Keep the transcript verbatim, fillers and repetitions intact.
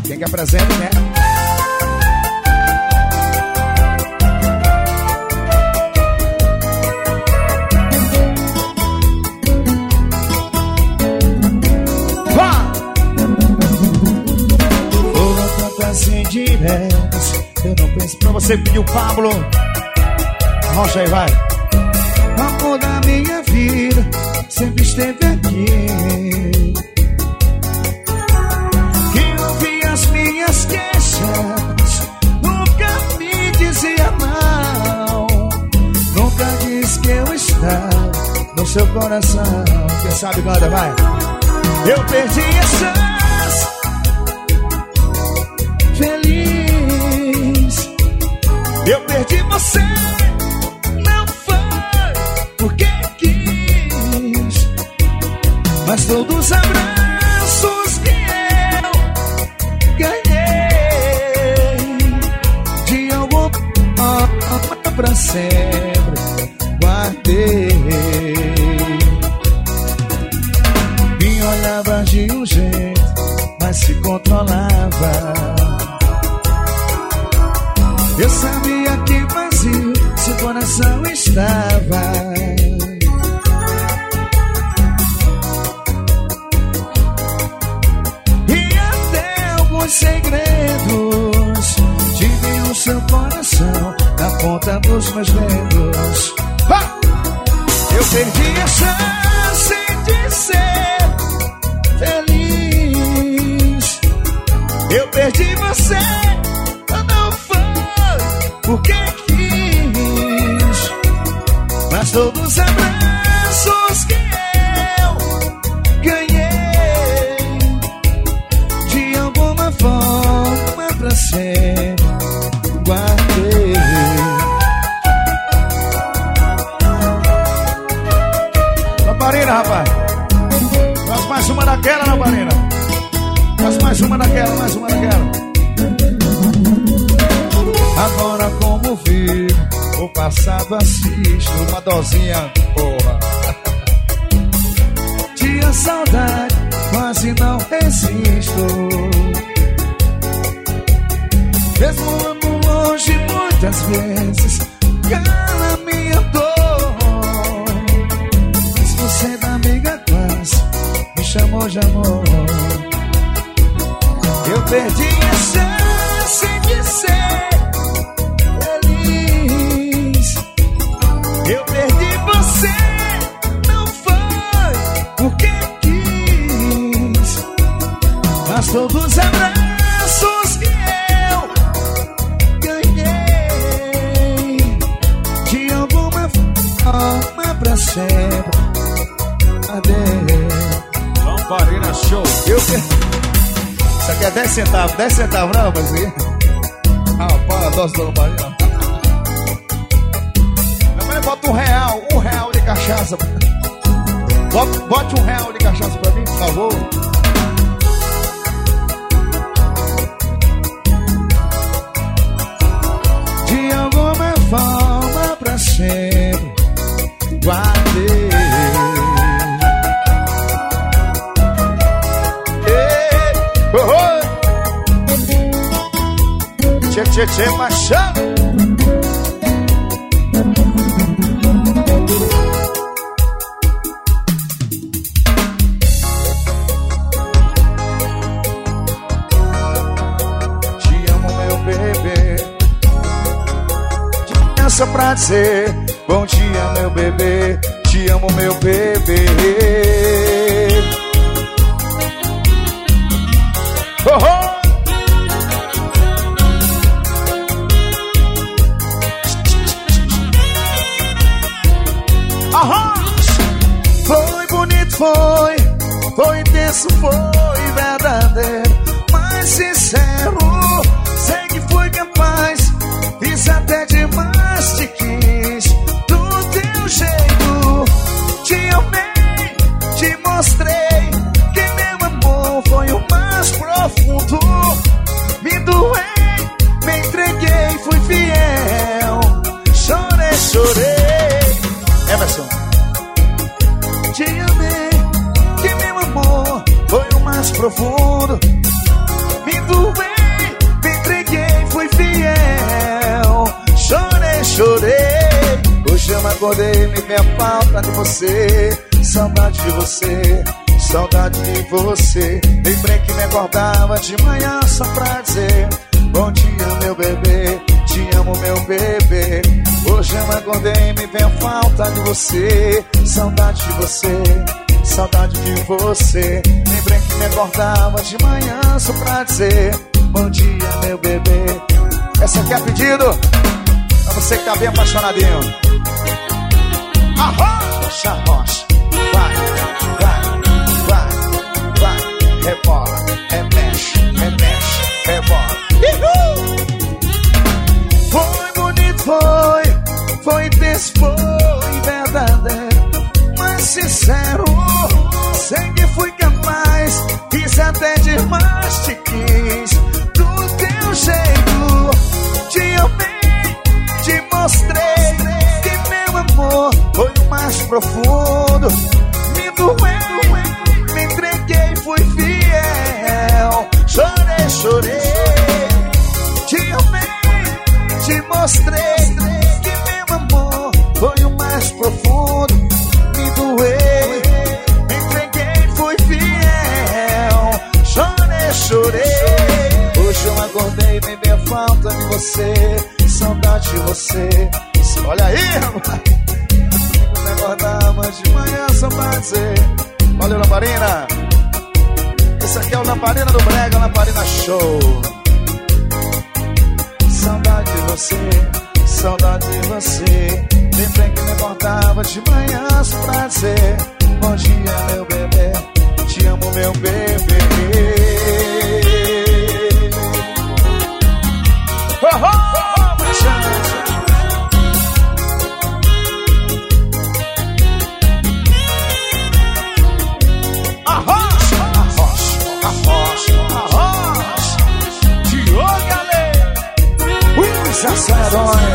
Quem quer presente, né? Indiretas, eu não penso pra você pedir o Pablo. Rocha aí, vai. O amor da minha vida sempre esteve aqui, que ouvia as minhas queixas, nunca me dizia mal, nunca disse que eu estava no seu coração. Quem sabe canta, vai. Eu perdi a chance, feliz. Eu perdi você, não foi porque quis, mas todos os abraços que eu ganhei de algum oh, pra sempre guardei. Me olhava de um jeito, mas se controlava. Eu sabia que vazio seu coração estava. E até alguns segredos tive no seu coração, na ponta dos meus dedos. Ah! Eu perdi a chance de ser feliz. Eu perdi você, porque quis, mas todos os abraços que eu ganhei de alguma forma pra sempre guardei. Lamparina, rapaz. Faz mais uma daquela, Lamparina. Faz mais uma daquela, mais uma daquela. Agora como vivo, o passado assisto. Uma dosinha, porra. Tinha saudade, quase não resisto. Mesmo ando longe muitas vezes, cala minha dor. Mas você da amiga quase me chamou de amor. Eu perdi a chance de ser feliz. Eu perdi você, não foi porque quis, mas todos os abraços que eu ganhei de alguma forma pra sempre guardei. Lamparina Show. Eu perdi. Isso aqui é dez centavos, dez centavos, não, rapazinho? Rapaz, a dose da lamparina. Bota um real, um real de cachaça. Bote, bote um real de cachaça pra mim, por favor. De alguma forma pra sempre guardei. Ei, oh, oh. Tchê, tchê, tchê, machão. Só pra dizer bom dia, meu bebê, te amo, meu bebê. Oh, oh. Foi bonito, foi, foi intenso, foi verdadeiro, mas sincero. Sei que fui capaz, fiz até demais, te quis do teu jeito. Te amei, te mostrei acordei, me vem a falta de você. Saudade de você, saudade de você. Lembrei que me acordava de manhã só pra dizer bom dia, meu bebê, te amo, meu bebê. Hoje eu acordei, me vem a falta de você. Saudade de você, saudade de você. Lembrei que me acordava de manhã só pra dizer bom dia, meu bebê. Essa aqui é pedido pra você que tá bem apaixonadinho. Arrocha, arrocha. Vai, vai, vai, vai. Rebola, remexe, remexe, rebola. Uhul! Foi bonito, foi. Foi intenso, foi verdadeiro, mas sincero. Sei que fui capaz, quis até demais, te quis do teu jeito. Te amei, te mostrei que meu amor foi o mais profundo. Me doeu, me entreguei, fui fiel. Chorei, chorei. Te amei, te mostrei que meu amor foi o mais profundo. Me doei, me entreguei, fui fiel. Chorei, chorei. Hoje eu acordei, me veio a falta de você. Saudade de você. Olha aí, rapaz. Me acordava de manhã só pra dizer valeu, Lamparina. Esse aqui é o Lamparina do Brega, Lamparina Show. Saudade de você, saudade de você. Lembrei que me acordava de manhã só pra dizer bom dia, meu bebê, te amo, meu bebê. Oh, oh, oh, arrocha, arrocha, arrocha, arrocha. Diogo Ale, os aceleradores.